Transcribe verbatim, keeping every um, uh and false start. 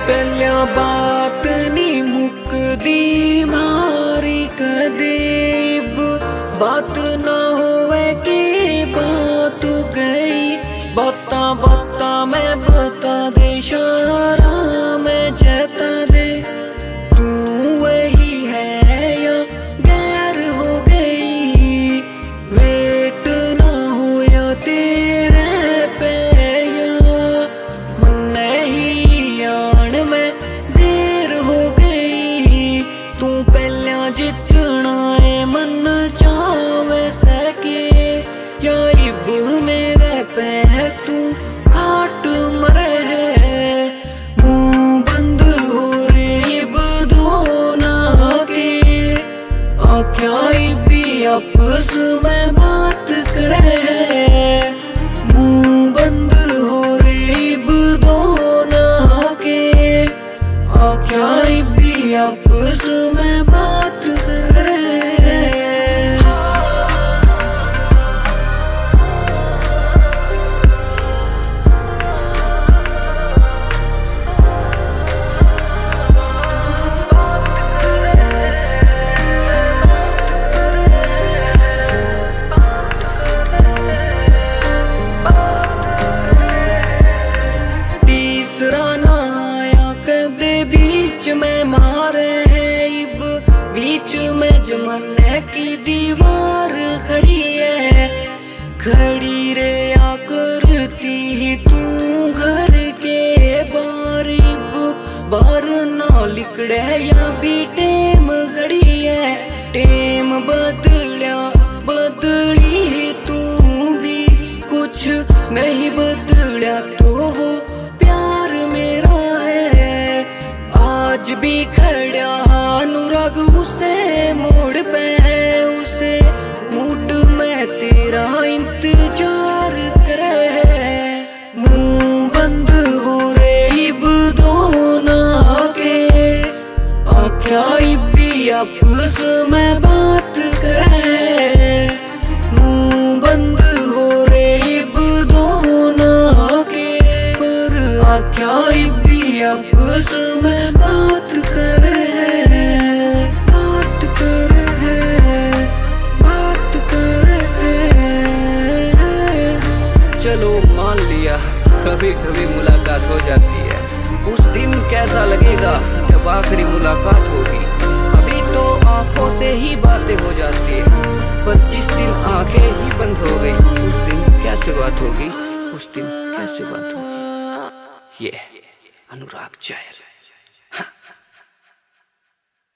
पहलिया बात नी मुकदी मारी कदीब, बात ना होवे की बात गई। बता बता मैं बता दे, इशारा मैं जता दे, तू वही है या गैर हो गई। वेट ना हो या तेरे पे या मन नहीं आन में देर हो गई। तू पहला जितना है मन चावे सके, या इब मेरे पे तू घाट मरे है। मुंह बंद हो रे इब दोना के, आख्या भी आपस में बात करे। मुंह बंद हो रे इब दोना के, आख्या भी आपस में बात करे। बीच में मारे है इब, बीच में जमाने की दीवार खड़ी है। खड़ी रे आ करती ही तू घर के बाहर, इब बाहर ना लिकड़े या भी टेम घड़ी है। टेम बदलिया बदली तू भी, कुछ नहीं बदलिया तो वो प्यार मेरा है। आज भी खड़ा अनुराग उसे मोड़ पे है, उसे मूड में तेरा इंतजार करे। मुंह बंद हो रे इब दोना के, आख्या भी आपस में बात करे। मुंह बंद हो रे इब दोना के, पर आख्या भी आपस में बात करे, बात करे, बात करे। चलो मान लिया कभी कभी मुलाकात हो जाती है। उस दिन कैसा लगेगा जब आखिरी मुलाकात होगी। अभी तो आंखों से ही बातें हो जाती है, पर जिस दिन आंखें ही बंद हो गई उस दिन कैसे बात होगी, उस दिन कैसे बात होगी। ये अनुराग जैन।